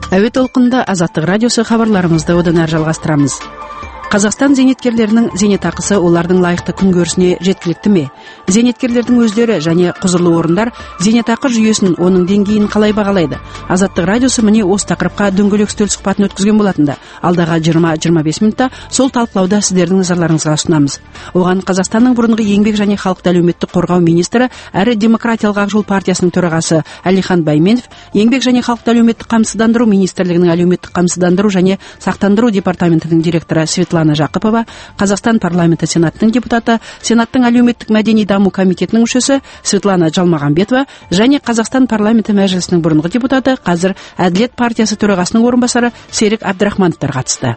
Әуе толқында Азаттық радиосы хабарларымызды одан әрі жалғастырамыз. Қазақстан зейнеткерлерінің зейнетақысы олардың лайықты күнкөрісіне жеткілікті ме? Зейнеткерлердің өздері және құзырлы орындар зейнетақы жүйесін, оның деңгейін қалай бағалайды? Азаттық радиосы міне осы тақырыпқа дөңгелек үстел сұхбатын өткізген болатында. Алдағы 20-25 минутта сол талқылауда сіздердің назарларыңызға ұсынамыз. Оған Қазақстанның бұрынғы еңбек және халықты әлеуметтік қорғау министрі әрі Демократиялық Ақ Жол партиясының төрағасы Әлихан Байменов, еңбек және халықты әлеуметтік қамсыздандыру министрлігінің әлеуметтік қамсыздандыру және сақтандыру департаментінің директоры Светлана Жақыпова, Қазақстан парламенті сенатының депутаты, Сенаттың әлеуметтік мәдени даму комитетінің мүшесі Светлана Жалмағанбетова және Қазақстан парламенті мәжілісінің бұрынғы депутаты, қазір Әділет партиясы төрағасының орынбасары Серік Әбдірахмановтар қатысты.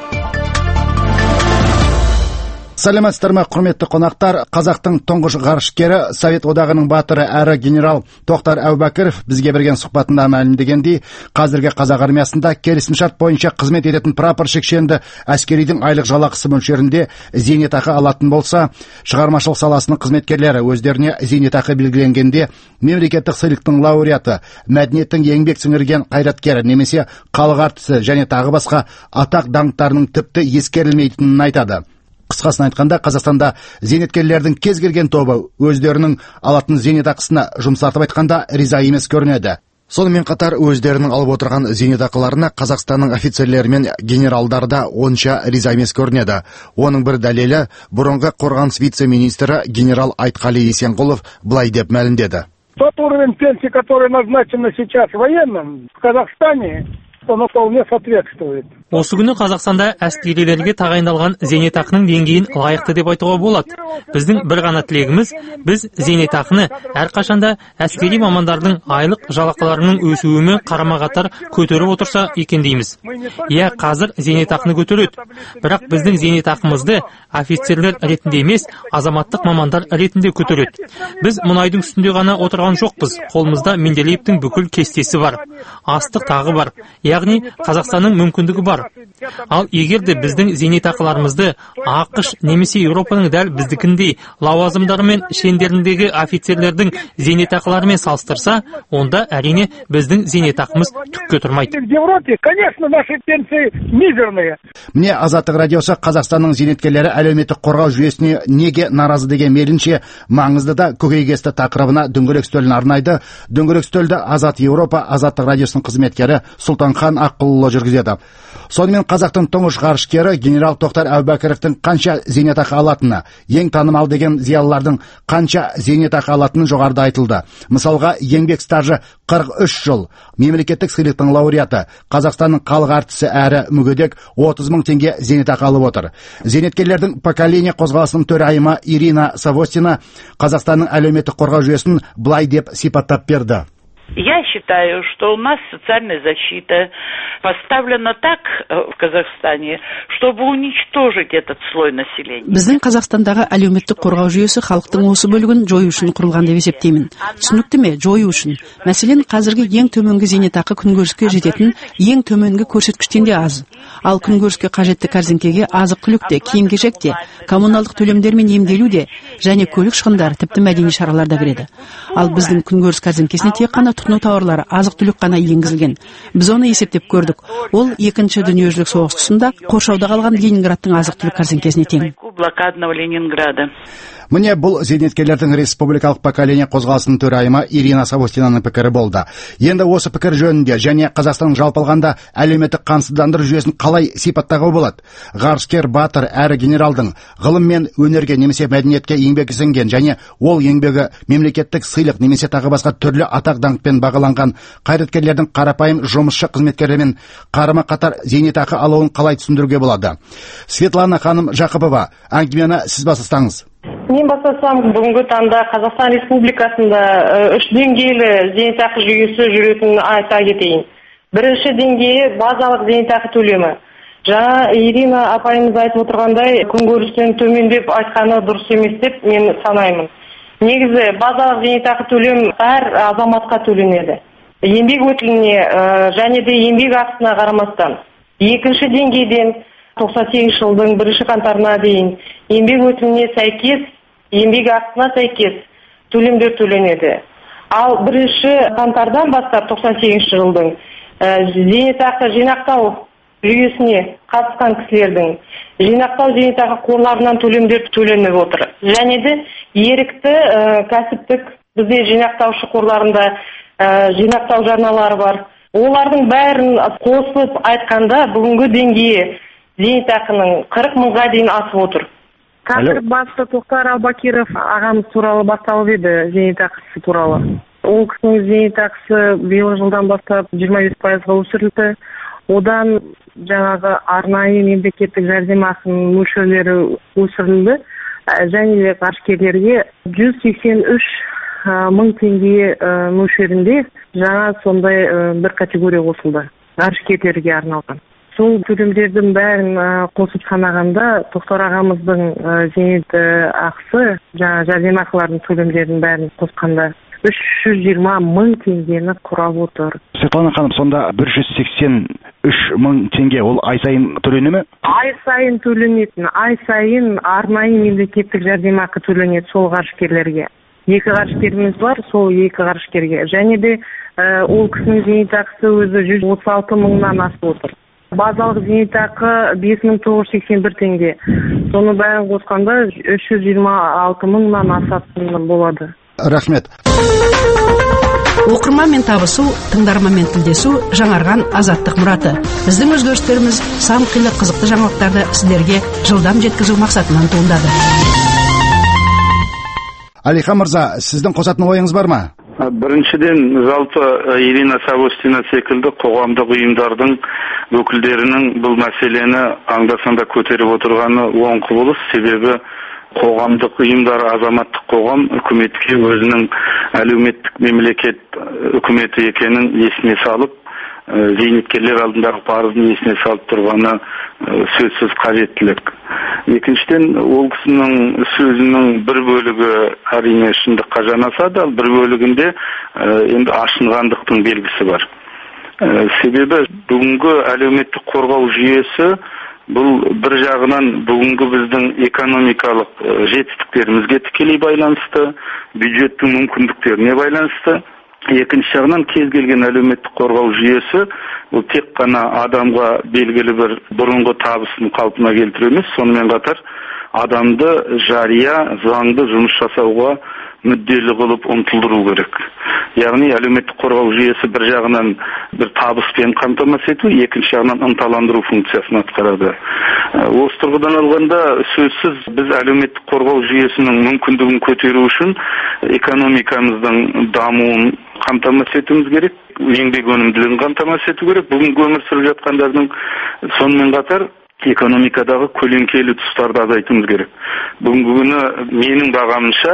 Сәлеметсіздер ме, құрметті қонақтар. Қазақтың тұңғыш ғарышкері, Совет одағының батыры әрі генерал Тоқтар Әубәкіров бізге берген сұхбатында мәлімдегендей, қазіргі қазақ армиясында келісімшарт бойынша қызмет ететін прапорщик шенді әскеридің айлық жалақысы мөлшерінде зейнетақы алатын болса, шығармашылық саласының қызметкерлері өздеріне зейнетақы белгіленгенде мемлекеттік сыйлықтың лауреаты, мәдениеттің еңбек сіңірген қайраткері немесе халық артисі және тағы басқа атақ даңқтарының тіпті ескерілмейтінін айтады. Қысқасын айтқанда, Қазақстанда зейнеткерлердің кез келген тобы өздерінің алатын зейнетақысына жұмсартып айтқанда риза емес көрінеді. Сонымен қатар өздерінің алып отырған зейнетақыларына Қазақстанның офицерлері мен генералдары да онша риза емес көрінеді. Оның бір дәлелі бұрынғы қорғаныс вице-министрі генерал Айтқали Есенқұлов былай деп мәлімдеді. Тот уровень пенсии, который назначен сейчас военным в Казахстане, он вполне соответствует. Осы күні Қазақстанда әскерилерге тағайындалған зейнетақының деңгейін лайықты деп айтуға болады. Біздің бір ғана тілегіміз, біз зейнетақыны әрқашанда әскери мамандардың айлық жалақыларының өсуімен қарама-қатар көтеріп отырса екен дейміз. Иә, қазір зейнетақыны көтереді. Бірақ біздің зейнетақымызды офицерлер ретінде емес, азаматтық мамандар ретінде көтереді. Біз мұнайдың үстінде ғана отырған жоқпыз. Қолымызда Менделеевтің бүкіл кестесі бар. Астық тағы бар. Яғни Қазақстанның мүмкіндігі бар. Ал егер де біздің зейнетақыларымызды ақш немесе Еуропаның дәл біздікіндей лауазымдары мен шендеріндегі офицерлердің зейнетақыларымен салыстырса, онда әрине біздің зейнетақымыз түкке тұрмайды. В Европе, конечно, наши пенсии мизерные. Міне Азаттық радиосы Қазақстанның зейнеткерлері әлеуметтік қорғау жүйесіне неге наразы деген мейлінше маңызды да көкейкесті тақырыбына дөңгелек үстелін арнайды. Дөңгелек үстелді Азат Еуропа Азаттық радиосының қызметкері Сұлтанхан Аққұлұлы жүргізеді. Сонымен Қазақтың тұңғыш ғарышкері генерал Тоқтар Әубәкіровтің қанша зейнетақы алатыны, ең танымал деген зиялылардың қанша зейнетақы алатыны жоғарыда айтылды. Мысалға, еңбек стажы 43 жыл, мемлекеттік сыйлықтың лауреаты, Қазақстанның халық артисі әрі мүгедек 30 мың теңге зейнетақы алып отыр. Зейнеткерлердің поколение қозғалысының төрайымы Ирина Савостина Қазақстанның әлеуметтік қорғау жүйесін былай деп сипаттап берді. Я считаю, что у нас социальная защита поставлена так в Казахстане, чтобы уничтожить этот слой населения. Біздің Қазақстандағы әлеуметтік қорғау жүйесі халықтың осы бөлігін жою үшін құрылған деп есептеймін. Түсінікті ме? Жою үшін. Мәселен, қазіргі ең төменгі зейнетақы күнкөріске жететін ең төменгі көрсеткіштен де аз. Ал күнкөріске қажетті кәрзеңкеге азық-түлік те, киім-кешек те, коммуналдық төлемдер мен емделу де және көлік шығындары, тіпті мәдени шаралар да кіреді. Ал біздің күнкөріс кәрзеңкесіне тек қана тұтыну тауарлары, азық-түлік қана енгізілген. Біз оны есептеп көрдік. Ол Екінші дүниежүзілік соғыс тұсында қоршауда қалған Ленинградтың азық-түлік кәрзеңкесіне тең. Блокадного Ленинграда. Міне бұл зейнеткерлердің республикалық поколение қозғалысының төрайымы Ирина Савостинаның пікірі болды. Енді осы пікір жөнінде және Қазақстанның жалпы алғанда әлеуметтік қамсыздандыру жүйесін қалай сипаттауға болады? Ғарышкер батыр әрі генералдың ғылым мен өнерге немесе мәдениетке еңбегі сіңген және ол еңбегі мемлекеттік сыйлық немесе тағы басқа түрлі атақ даңқпен бағаланған қайраткерлердің қарапайым жұмысшы қызметкерлермен қарама-қатар зейнетақы алуын қалай түсіндіруге болады? Светлана ханым Жақыпова, әңгімені сіз бастаңыз. Мен бастасам, бүгінгі таңда Қазақстан Республикасында 3 деңгейлі зейнетақы жүйесі жүретінін айта кетейін. Бірінші деңгейі базалық зейнетақы төлемі. Жаңа Ирина апайымыз айтып отырғандай, күнкөрістен төмендеп айтқаны дұрыс емес деп мен санаймын. Негізі базалық зейнетақы төлем әр азаматқа төленеді. Еңбек өтіліне және де еңбек ақысына қарамастан. Екінші деңгейден 98 жылдың 1 қаңтарына дейін еңбек өтіліне сәйкес, еңбек ақысына сәйкес төлемдер төленеді. Ал 1 қаңтардан бастап 98 жылдың зейнетақы жинақтау жүйесіне қатысқан кісілердің жинақтау зейнетақы қорларынан төлемдер төленіп отыр. Және де ерікті кәсіптік бізде жинақтаушы қорларында жинақтау жарналары бар. Олардың бәрін қосып айтқанда бүгінгі деңгейі зейнетақының 40 мыңға дейін асып отыр. Қазір басты Тоқтар Әубакиров ағамыз туралы басталып еді, зейнетақысы туралы. Ол кісінің зейнетақысы биыл жылдан бастап 25%-ға өсірілді. Одан жаңағы арнайы мемлекеттік жәрдемақының мөлшерлері өсірілді. Және де ғарышкерлерге 183 мың теңге мөлшерінде жаңа сондай бір категория қосылды. Ғарышкерлерге арналған. Сол төлемдердің бәрін қосып санағанда Тоқтар ағамыздың зейнетақысы, жаңа жәрдемақылардың төлемдердің бәрін қосқанда 320 мың теңгені құрап отыр. Светлана ханым, сонда 183 мың теңге ол ай сайын төлене ме? Ай сайын төленетін, ай сайын арнайы мемлекеттік жәрдемақы төленеді сол ғарышкерлерге. 2 ғарышкеріміз бар, сол 2 ғарышкерге. Және де ол кісінің зейнетақысы өзі 136 мыңнан асып отыр. Базалық зейнетақы 5981 теңге. Соны бәрін қосқанда 326 мыңнан асатын болады. Рахмет. Оқырманмен табысу, тыңдарманмен тілдесу жаңарған азаттық мұраты. Біздің өзгерістеріміз сан қилы қызықты жаңалықтарды сіздерге жылдам жеткізу мақсатынан туындады. Алихан мырза, сіздің қосатын ойыңыз бар ма? Біріншіден, жалпы Ирина Савостина секілді қоғамдық ұйымдардың өкілдерінің бұл мәселені аңдасанда көтеріп отырғаны оң құбылыс. Себебі қоғамдық ұйымдар, азаматтық қоғам үкіметке өзінің әлеуметтік мемлекет үкіметі екенін есіне салып, зейнеткерлер алдындағы парызын есіне салып тұрғаны сөзсіз қажеттілік. Екіншіден, ол кісінің сөзінің бір бөлігі әрине шындыққа жанасады, ал бір бөлігінде енді ашынғандықтың белгісі бар. Себебі бүгінгі әлеуметтік қорғау жүйесі бұл бір жағынан бүгінгі біздің экономикалық жетістіктерімізге тікелей байланысты, бюджеттің мүмкіндіктеріне байланысты. Екінші жағынан кез келген әлеуметтік қорғау жүйесі бұл тек қана адамға белгілі бір бұрынғы табысын қалпына келтіру емес, сонымен қатар адамды жария, заңды жұмыс жасауға мүдделі қылып ұмтылдыру керек. Яғни әлеуметтік қорғау жүйесі бір жағынан бір табыспен қамтамасыз ету, екінші жағынан ынталандыру функциясын атқарады. Осы тұрғыдан алғанда сөзсіз біз әлеуметтік қорғау жүйесінің мүмкіндігін көтеру үшін экономикамыздың дамуын қамтамасыз етуіміз керек, еңбек өнімділігін қамтамасыз ету керек. Бүгінгі өмір сүріп жатқандардың сонымен қатар экономикадағы көлеңкелі тұстарды азайтуымыз керек. Бүгінгі күні менің бағамымша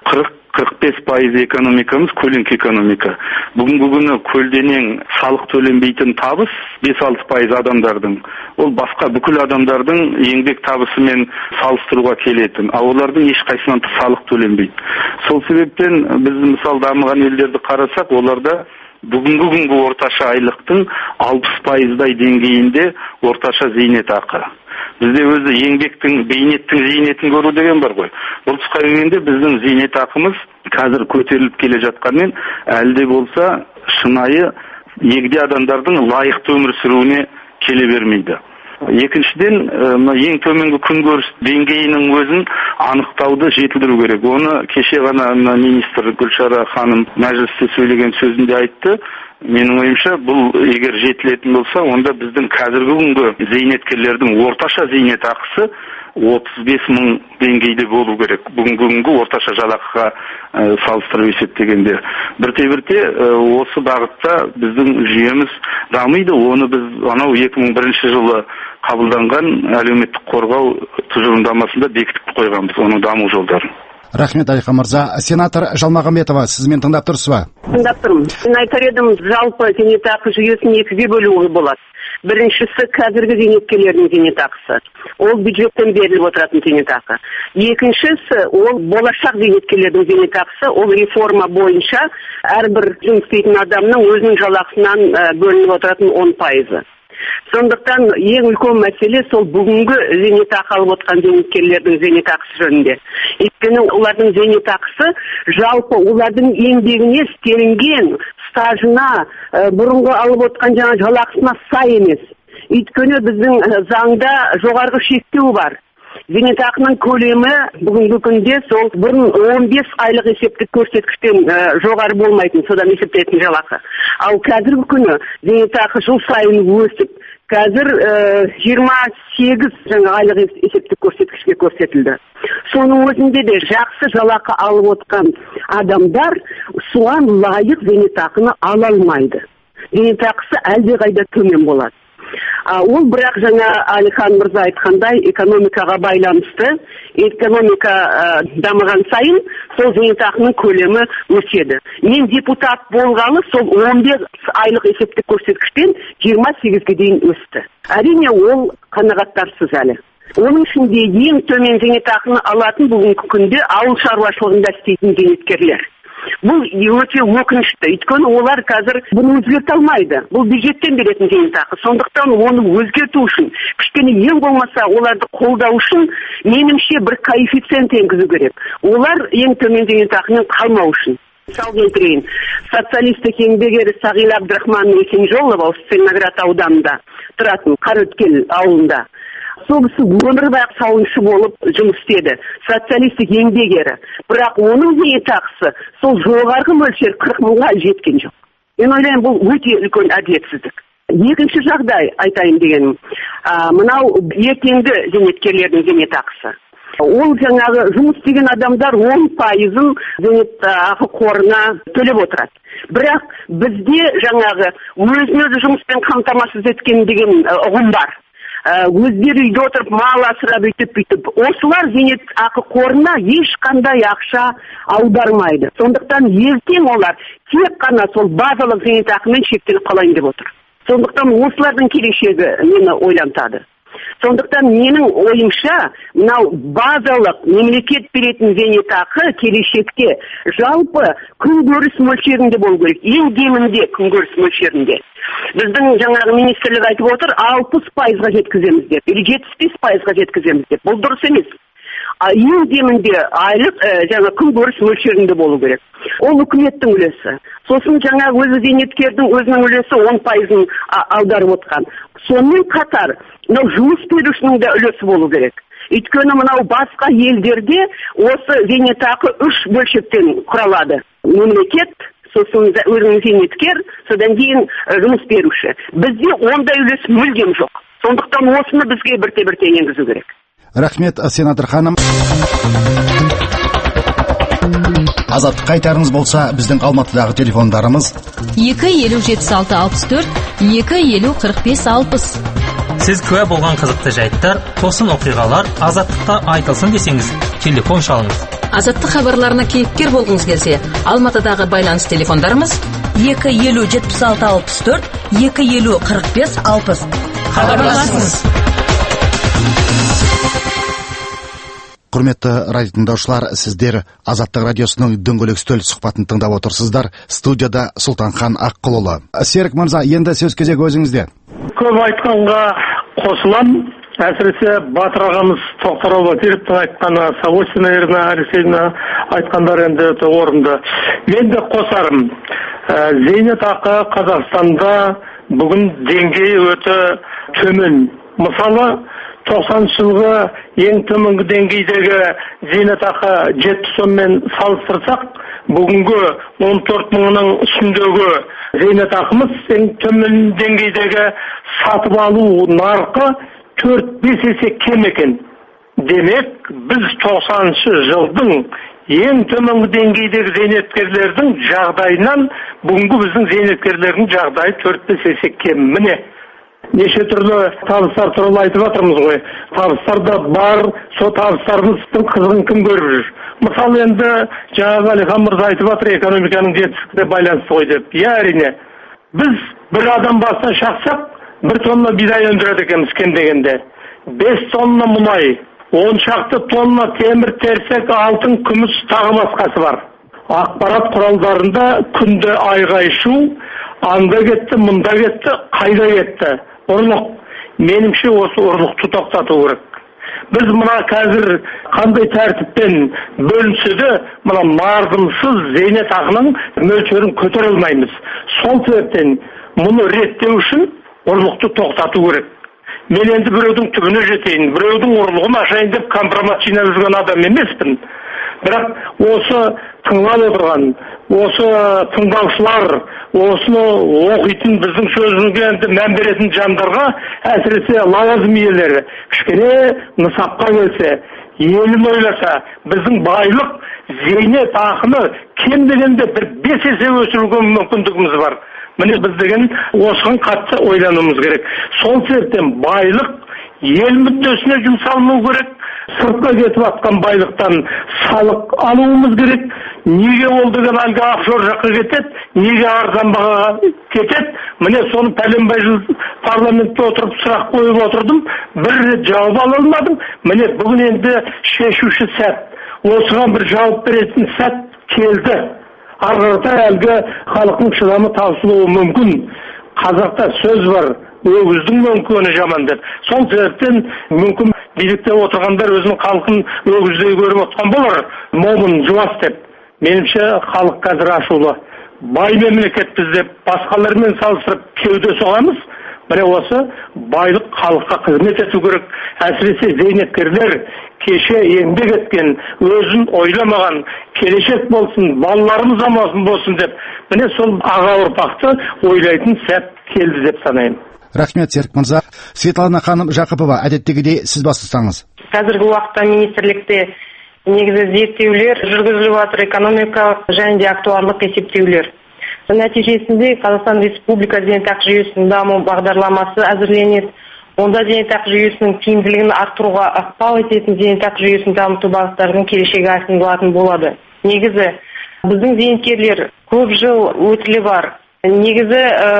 40-45% экономикамыз көлеңке экономика. Бүгінгі күні көлденең салық төленбейтін табыс 5-6% адамдардың. Ол басқа бүкіл адамдардың еңбек табысымен салыстыруға келетін. Ал олардың ешқайсынан салық төленбейді. Сол себептен біз мысалы дамыған елдерді қарасақ, оларда бүгінгі күнгі орташа айлықтың 60%-дай деңгейінде орташа зейнетақы. Бізде өзі еңбектің, бейнеттің зейнетін көру деген бар ғой. Бұл тұсқа келгенде біздің зейнетақымыз қазір көтеріліп келе жатқанмен, әлде болса шынайы егде адамдардың лайықты өмір сүруіне келе бермейді. Екіншіден, ең төменгі күнкөріс деңгейінің өзін анықтауды жетілдіру керек. Оны кеше ғана министр Гүлшара ханым мәжілісте сөйлеген сөзінде айтты. Менің ойымша, бұл егер жетілетін болса, онда біздің қазіргі күнгі зейнеткерлердің орташа зейнетақысы 35 мың деңгейде болу керек. Бүгінгі күнгі орташа жалақыға салыстырып есептегенде. Бірте-бірте осы бағытта біздің жүйеміз дамиды. Оны біз анау 2001 жылы қабылданған әлеуметтік қорғау тұжырымдамасында бекітіп қойғанбыз, оның даму жолдарын. Рахмет, Алихан мырза. Сенатор Жалмағанбетова, сіз мен тыңдап тұрсыз ба? Тыңдап тұрмын. Мен айтар едім, жалпы зейнетақы жүйесін екіге бөлуге болады. Біріншісі қазіргі зейнеткерлердің зейнетақысы. Ол бюджеттен беріліп отыратын зейнетақы. Екіншісі ол болашақ зейнеткерлердің зейнетақысы. Ол реформа бойынша әрбір жұмыс істейтін адамның өзінің жалақысынан бөлініп отыратын 10%. Сондықтан ең үлкен мәселе сол бүгінгі зейнетақы алып отқан зейнеткерлердің зейнетақысы жөнінде. Өйткені олардың зейнетақысы жалпы олардың еңбегіне істелінген стажына, бұрынғы алып отқан жаңа жалақысына сай емес. Өйткені біздің заңда жоғарғы шектеу бар. Зейнетақының көлемі бүгінгі күнде сол бұрын 15 айлық есептік көрсеткіштен жоғары болмайтын, содан есептелетін жалақы. Ал қазіргі күні зейнетақы жыл сайын өсіп, қазір 28 жаңа айлық есептік көрсеткішке көрсетілді. Соның өзінде де жақсы жалақы алып отқан адамдар соған лайық зейнетақыны ала алмайды. Зейнетақысы әлдеқайда төмен болады. Ол бірақ жаңа Алихан мырза айтқандай экономикаға байланысты, экономика дамыған сайын сол зейнетақының көлемі өседі. Мен депутат болғалы сол 15 айлық есептік көрсеткіштен 28-ге дейін өсті. Әрине ол қанағаттарсыз әлі. Оның ішінде ең төмен зейнетақыны алатын бүгінгі күнде ауыл шаруашылығында істейтін зейнеткерлер. Бұл өте өкінішті. Өйткені олар қазір бұны өзгерте алмайды. Бұл бюджеттен беретін зейнетақы. Сондықтан оны өзгерту үшін, кішкене ең болмаса оларды қолдау үшін, меніңше бір коэффициент енгізу керек. Олар ең төмен зейнетақымен қалмау үшін. Мысал келтірейін. Социалистік еңбек ері Сағила Абдрахман Есенжолова Целиноград ауданында тұратын Қараөткел ауылында. Собысы өмірбақ сауыншы болып жұмыс істеді. Социалистік еңбек ері. Бірақ оның зейнетақысы сол жоғарғы мөлшер 40 мыңға жеткен жоқ. Мен ойлаймын, бұл өте үлкен әділетсіздік. Екінші жағдай айтайын дегенім. Мынау ертеңгі зейнеткерлердің зейнетақысы. Ол жаңағы жұмыс істеген адамдар 10%-ын зейнетақы қорына төлеп отырады. Бірақ бізде жаңағы өзін-өзі жұмыспен қамтамасыз еткен деген ұғым бар. Өздері үйде отырып мал асырап бүйтіп. Осылар зейнетақы қорына ешқандай ақша аудармайды. Сондықтан ертең олар тек қана сол базалық зейнетақымен шектеліп қалайын деп отыр. Сондықтан осылардың келешегі мені ойлантады. Сондықтан менің ойымша, мынау базалық мемлекет беретін зейнетақы келешекте жалпы күнкөріс мөлшерінде болу керек. Ең кемінде күнкөріс мөлшерінде. Біздің жаңағы министрлік айтып отыр, 60%-ға жеткіземіз деп, или 75%-ға жеткіземіз деп. Бұл дұрыс емес. Ең кемінде айлық жаңа күнкөріс мөлшерінде болу керек. Ол үкіметтің үлесі. Сосын жаңа өзі зейнеткердің өзінің үлесі 10%-ын аударып отқан. Сонымен қатар, мынау жұмыс берушінің де үлесі болу керек. Өйткені мынау басқа елдерде осы зейнетақы 3 бөлшектен құралады. Мемлекет, сосын өзінің зейнеткер, содан кейін жұмыс беруші. Бізде ондай үлес мүлдем жоқ. Сондықтан осыны бізге бірте-бірте енгізу керек. Рахмет, сенатор ханым. Азат, қайтарыңыз болса, біздің Алматыдағы телефондарымыз 2-50-76-64, 2-50-45-60. Сіз куә болған қызықты жайттар, тосын оқиғалар Азаттықта айтылсын десеңіз, телефон шалыңыз. Азаттық хабарларына кейіпкер болғыңыз келсе, Алматыдағы байланыс телефондарымыз 2-50-76-64, 2-50-45-60. Хабарласыңыз. Құрметті радио тыңдаушылар, сіздер Азаттық радиосының дөңгелек үстел сұхбатын тыңдап отырсыздар. Студияда Сұлтанхан Аққұлұлы. Серік мырза, енді сөз кезегі өзіңізде. Көп айтқанға қосылам. Әсіресе Батыр ағамыз Тоқтар Албатировтың айтқаны, Савостина Ирина Алексеевна айтқандар енді орынды. Мен де қосарым. Зейнетақы Қазақстанда бүгін деңгейі өте төмен. Мысалы, 90 жылғы ең төменгі деңгейдегі зейнетақы 70-мен салыстырсақ, бүгінгі 14 мыңның үстіндегі зейнетақымыз ең төмен деңгейдегі сатып алу нарқы 4-5 есе кем екен. Демек, біз 90 жылдың ең төменгі деңгейдегі зейнеткерлердің жағдайынан бүгінгі біздің зейнеткерлердің жағдайы 4-5 есе кем. Міне, неше түрлі табыстар туралы айтып жатырмыз ғой. Табыстар да бар, сол табыстарымыздың қызығын кім көріп жүр. Мысалы енді жаңағы Алихан мырза айтып жатыр, экономиканың жетістігіне байланысты ғой деп. Әрине. Біз бір адам басына шақсақ, 1 тонна бидай өндіреді екенбіз кем дегенде. 5 тонна мұнай, 10 шақты тонна темір терсек, алтын, күміс тағы басқасы бар. Ақпарат құралдарында күнде айғай-шу, анда кетті, мұнда кетті, қайда кетті. Ұрлық. Меніңше осы ұрлықты тоқтату керек. Біз мына қазір қандай тәртіппен бөлінсе де, мына мардымсыз зейнетақының мөлшерін көтере алмаймыз. Сол себептен мұны реттеу үшін ұрлықты тоқтату керек. Мен енді біреудің түбіне жетейін, біреудің ұрлығын ашайын деп компромат жинап жүрген адам емеспін. Бірақ осы тыңдап отырған, осы тыңдаушылар, осыны оқитын, біздің сөзімізге мән беретін жандарға, әсіресе лауазым иелері кішкене нысапқа келсе, елін ойласа, біздің байлық зейнетақыны кем дегенде бір 5 есе өсіруге мүмкіндігіміз бар. Міне біз деген осыған қатты ойлануымыз керек. Сол себептен байлық ел мүддесіне жұмсалмау керек. Сыртқа кетіп атқан байлықтан салық алуымыз керек. Неге ол деген әлгі офшор жаққа кетеді, неге арзан бағаға кетеді? Міне соны пәленбай жыл парламентте отырып сұрақ қойып отырдым, бір рет жауап ала алмадым. Міне бүгін енді шешуші сәт, осыған бір жауап беретін сәт келді. Арғырта әлгі халықтың шыдамы таусылуы мүмкін. Қазақта сөз бар, өгіздің мөңкені жаман деп. Сол себептен мүмкін билікте отырғандар өзінің халқын өгіздей көріп отқан болар, момын жуас деп. Меніңше халық қазір ашулы. Бай мемлекетпіз деп басқалармен салыстырып кеуде соғамыз. Міне осы байлық халыққа қызмет ету керек. Әсіресе зейнеткерлер кеше еңбек еткен, өзін ойламаған, келешек болсын, балаларымыз аман болсын деп, міне сол аға ұрпақты ойлайтын сәт келді деп санаймын. Рахмет, Серік мырза. Светлана ханым Жақыпова, әдеттегідей сіз бастасаңыз. Қазіргі уақытта министрлікте негізі зерттеулер жүргізіліп жатыр, экономикалық және де актуарлық есептеулер. Нәтижесінде Қазақстан Республика зейнетақы жүйесінің даму бағдарламасы әзірленеді. Онда зейнетақы жүйесінің тиімділігін арттыруға ықпал ететін зейнетақы жүйесін дамыту бағыттарының келешегі айқындалатын болады. Негізі біздің зейнеткерлер көп жыл өтілі бар. Негізі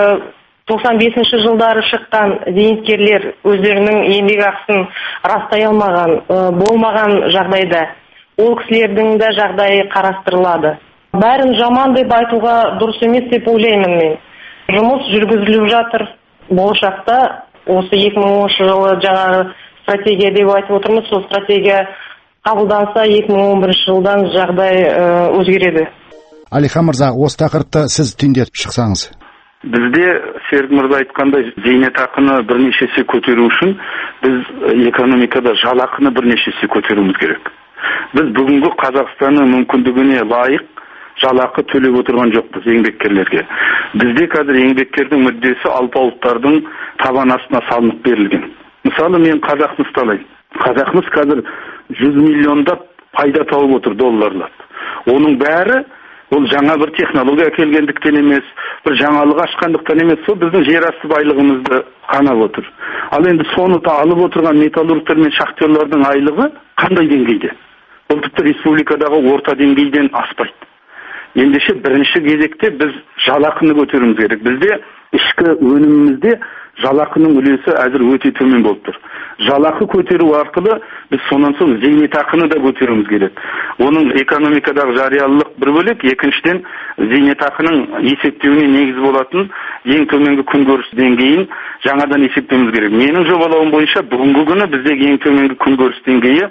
95 жылдары шыққан зейнеткерлер өздерінің еңбек ақысын растай алмаған, болмаған жағдайда ол кісілердің де жағдайы қарастырылады. Бәрін жаман деп айтуға дұрыс емес деп ойлаймын мен. Жұмыс жүргізіліп жатыр. Болашақта осы 2010 жылы жаңағы стратегия деп айтып отырмыз, сол стратегия қабылданса 2011 жылдан жағдай өзгереді. Алихан мырза, осы тақырыпты сіз түйіндеп шықсаңыз. Бізде Серік мырза айтқандай зейнетақыны бірнеше есе көтеру үшін біз экономикада жалақыны бірнеше есе көтеруіміз керек. Біз бүгінгі Қазақстанның мүмкіндігіне лайық жалақы төлеп отырған жоқпыз еңбеккерлерге. Бізде қазір еңбеккердің мүддесі алпауыттардың табан астына салынып берілген. Мысалы мен Қазақмысты алайын. Қазақмыс қазір 100 миллиондап пайда тауып отыр, долларлап. Оның бәрі ол жаңа бір технология келгендіктен емес, бір жаңалық ашқандықтан емес, сол біздің жерасты байлығымызды қанап отыр. Ал енді соны алып отырған металлургтер мен шахтерлардың айлығы қандай деңгейде? Бұл тіпті республикадағы орта деңгейден аспайды. Ендеше бірінші кезекте біз жалақыны көтеруіміз керек. Бізде ішкі өнімімізде жалақының үлесі әзір өте төмен болып тұр. Жалақы көтеру арқылы біз сонан соң зейнетақыны да көтеруіміз керек. Оның экономикадағы жариялылық бір бөлек, екіншіден зейнетақының есептеуіне негіз болатын ең төменгі күнкөріс деңгейін жаңадан есептеуіміз керек. Менің жобалауым бойынша бүгінгі күні біздегі ең төменгі күнкөріс деңгейі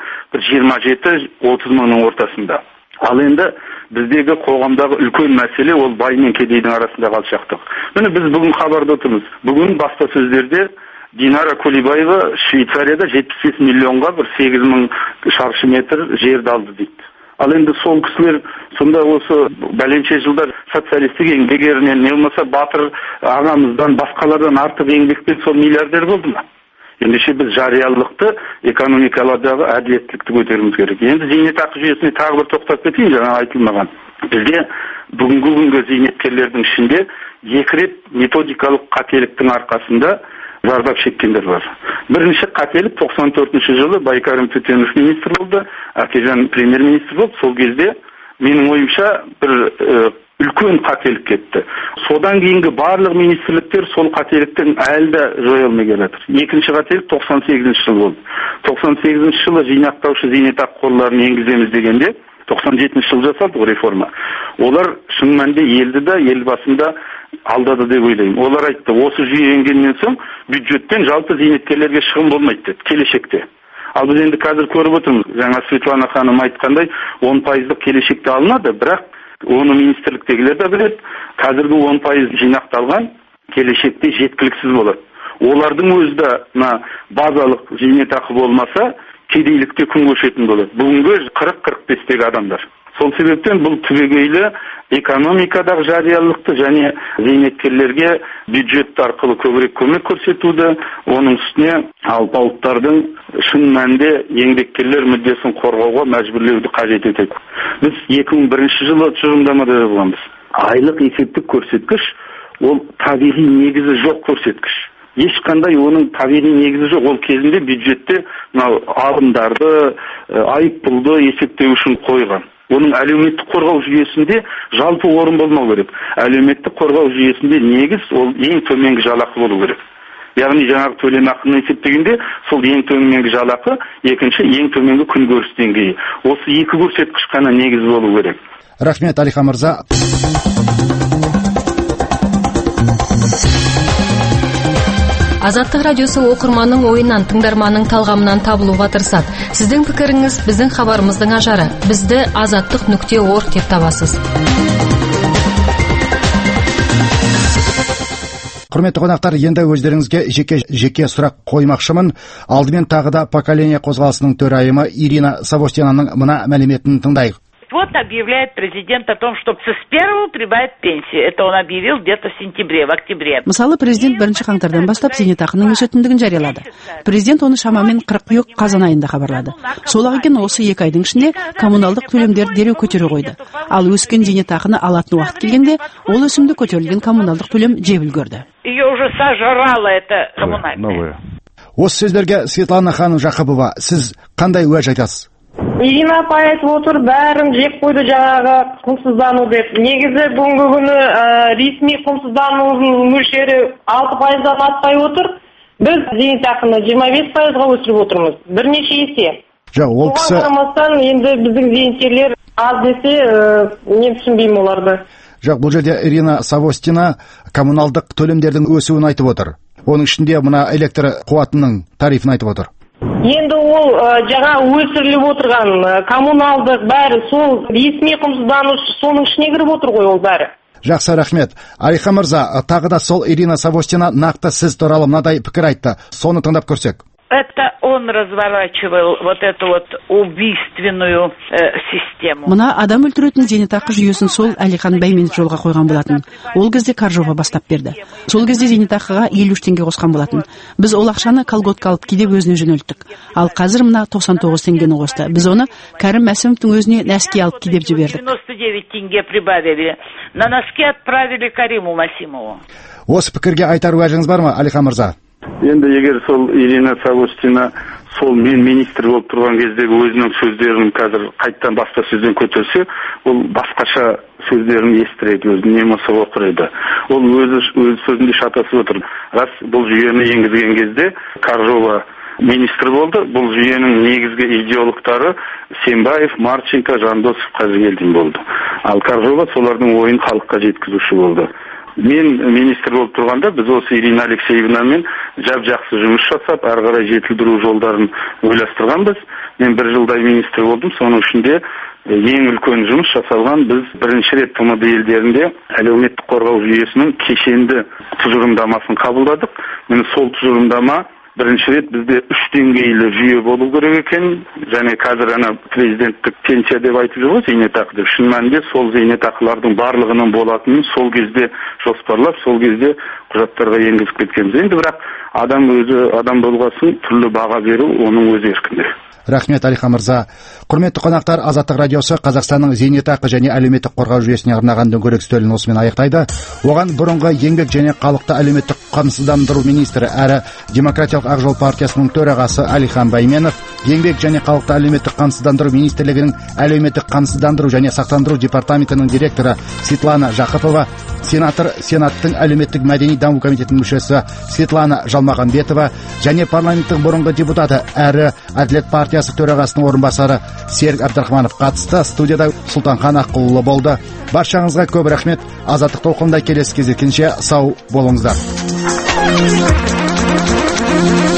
27-30 мыңның ортасында. Ал енді біздегі қоғамдағы үлкен мәселе ол бай мен кедейдің арасындағы алшақтық. Міне біз бүгін хабарда отырмыз. Бүгін баспасөздерде Динара Кулибаева Швейцарияда 75 миллионға бір 8 мың шаршы метр жерді алды дейді. Ал енді сол кісілер сонда осы бәленше жылдар социалистік еңбек ерінен, не болмаса батыр ағамыздан, басқалардан артық еңбекпен сол миллиардер болды ма? Ендеше біз жариялылықты, экономикаладағы әділеттілікті көтеруіміз керек. Енді зейнетақы жүйесіне тағы бір тоқтап кетейін, жаңа айтылмаған. Бізде бүгінгі күнгі зейнеткерлердің ішінде 2 рет методикалық қателіктің арқасында зардап шеккендер бар. Бірінші қателік 94 жылы Байкарым Төтенов министр болды, Әкежан премьер-министр болды. Сол кезде менің ойымша бір үлкен қателік кетті. Содан кейінгі барлық министрліктер сол қателіктің әлі де жоя алмай келе жатыр. Екінші қателік 98 жыл болды. 98 жылы жинақтаушы зейнетақы қорларын енгіземіз дегенде 97 жыл жасалды реформа. Олар шын мәнінде елді да, елбасында алдады деп ойлаймын. Олар айтты, осы жүйе енгеннен соң бюджеттен жалпы зейнеткерлерге шығын болмайды деді, келешекте. Ал біз енді қазір көріп отырмыз, жаңа Светлана ханым айтқандай 10% келешекте алынады, бірақ оны министрліктегілер де біледі. Қазіргі 10% жинақталған келешекте жеткіліксіз болады. Олардың өзі базалық зейнетақы болмаса, кедейлікте күн көшетін болады. Бүгінгі 40-45-тегі адамдар. Сол себептен бұл түбегейлі экономикадағы жариялылықты және зейнеткерлерге бюджет арқылы көбірек көмек көрсетуді, оның үстіне алпауыттардың шын мәнінде еңбеккерлер мүддесін қорғауға мәжбүрлеуді қажет етеді. Біз 2001 жылы тұжырымдамада жазғанбыз. Айлық есептік көрсеткіш ол табиғи негізі жоқ көрсеткіш. Ешқандай оның табиғи негізі жоқ. Ол кезінде бюджетте алымдарды, айыппұлды есептеу үшін қойған. Оның әлеуметтік қорғау жүйесінде жалпы орын болмау керек. Әлеуметтік қорғау жүйесінде негіз ол ең төменгі жалақы болу керек. Яғни жаңағы төлемақыны есептегенде сол ең төменгі жалақы, екінші ең төменгі күнкөріс деңгейі. Осы екі көрсеткіш қана негіз болу керек. Рахмет, Алихан мырза. Азаттық радиосы оқырманның ойынан, тыңдарманның талғамынан табылуға тырысады. Сіздің пікіріңіз біздің хабарымыздың ажары. Бізді azatliq.org деп табасыз. Құрметті қонақтар, енді өздеріңізге жеке сұрақ қоймақшымын. Алдымен тағы да поколение қозғалысының төрайымы Ирина Савостинаның мына мәліметін тыңдайық. Вот объявляет президент о том, что с 1-го прибавит пенсию. Это он объявил где-то в сентябре, в октябре. Мысалы, президент 1 қаңтардан бастап зейнетақының өсетіндігін жариялады. Президент оны шамамен 40 қазан айында хабарлады. Сол-ақ екен осы 2 айдың ішінде коммуналдық төлемдер дереу көтере қойды. Ал өскен зейнетақыны алатын уақыт келгенде, ол өсімді көтерілген коммуналдық төлем жеп үлгерді. Ее уже сожрало это коммунальное. Осы сөздерге Светлана ханым Жақыпова, сіз қандай уәж айтасыз? Ирина апай айтып отыр, бәрін жеп қойды жаңағы құнсыздану деп. Негізі бүгінгі күні ресми құнсызданудың мөлшері 6%-дан аспай отыр. Біз зейнетақыны 25%-ға өсіріп отырмыз. Бірнеше есе. Жоқ, ол кісі... Оған енді біздің зейнеткерлер аз десе, мен түсінбеймін оларды. Жоқ, бұл жерде Ирина Савостина коммуналдық төлемдердің өсуін айтып отыр. Оның ішінде мына электр қуатының тарифін айтып отыр. Енді ол жаңа өсіріліп отырған коммуналдық бәрі сол ресми құнсызданушы соның ішіне кіріп отыр ғой ол бәрі. Жақсы, рахмет. Алихан мырза, тағы да сол Ирина Савостина нақты сіз туралы мынадай пікір айтты. Соны тыңдап көрсек. Это он разворачивал вот эту вот убийственную систему. Мына адам өлтіретін зейнетақы жүйесін сол Алихан Бәйменов жолға қойған болатын. Ол кезде Каржова бастап берді. Сол кезде зейнетақыға 53 теңге қосқан болатын. Біз ол ақшаны колготка алып кедеп өзіне жөнелттік. Ал қазір мына 99 теңгені қосты. Біз оны Кәрім Мәсімовтің өзіне нәски алып кедеп жібердік. 99 теңге прибавили. На носки отправили Кариму Масимову. Осы пікірге айтар уәжіңіз бар ма, Алихан мырза? Енді егер сол Ирина Савостина сол мен министр болып тұрған кездегі өзінің сөздерін қазір қайттан басқа сөзден көтерсе, ол басқаша сөздерін естіреді, өзінің немесе оқырайды. Ол өз сөзінде шатасып отыр. Рас, бұл жүйені енгізген кезде Каржова министр болды. Бұл жүйенің негізгі идеологтары Сембаев, Марченко, Жандосов, Қазигелдин болды. Ал Каржова солардың ойын халыққа жеткізуші болды. Мен министр болып тұрғанда біз осы Ирина Алексеевнамен жап-жақсы жұмыс жасап, ары қарай жетілдіру жолдарын ойластырғанбыз. Мен 1 жылдай министр болдым. Соның ішінде ең үлкен жұмыс жасалған біз бірінші рет ТМД елдерінде әлеуметтік қорғау жүйесінің кешенді тұжырымдамасын қабылдадық. Міне сол тұжырымдама бірінші рет бізде 3 деңгейлі жүйе болу керек екен. Және қазір президенттік пенсия деп айтып жүр ғой, зейнетақы деп. Шын мәнінде сол зейнетақылардың барлығының болатынын сол кезде жоспарлап, сол кезде құжаттарға енгізіп кеткенбіз. Енді бірақ адам өзі адам болғасын, түрлі баға беру оның өз еркінде. Рахмет, Алихан мырза. Құрметті қонақтар, Азаттық радиосы Қазақстанның зейнетақы және әлеуметтік қорғау жүйесіне арнаған дөңгелек үстелін осымен аяқтайды. Оған бұрынғы еңбек және халықты әлеуметтік қамсыздандыру министрі әрі Демократиялық ақ жол партиясының төрағасы Алихан Бәйменов, еңбек және халықты әлеуметтік қамсыздандыру министрлігінің әлеуметтік қамсыздандыру және сақтандыру департаментінің директоры Светлана Жақыпова, Сенаттың әлеуметтік мәдени даму комитетінің мүшесі Светлана Жалмағанбетова және парламенттің бұрынғы депутаты әрі Әділет партиясы төрағасының орынбасары Серік Әбдірахманов қатысты. Студияда Сұлтанхан Аққұлы болды. Баршаңызға көп рахмет. Азаттық толқында келесі кездескенше сау болыңыздар.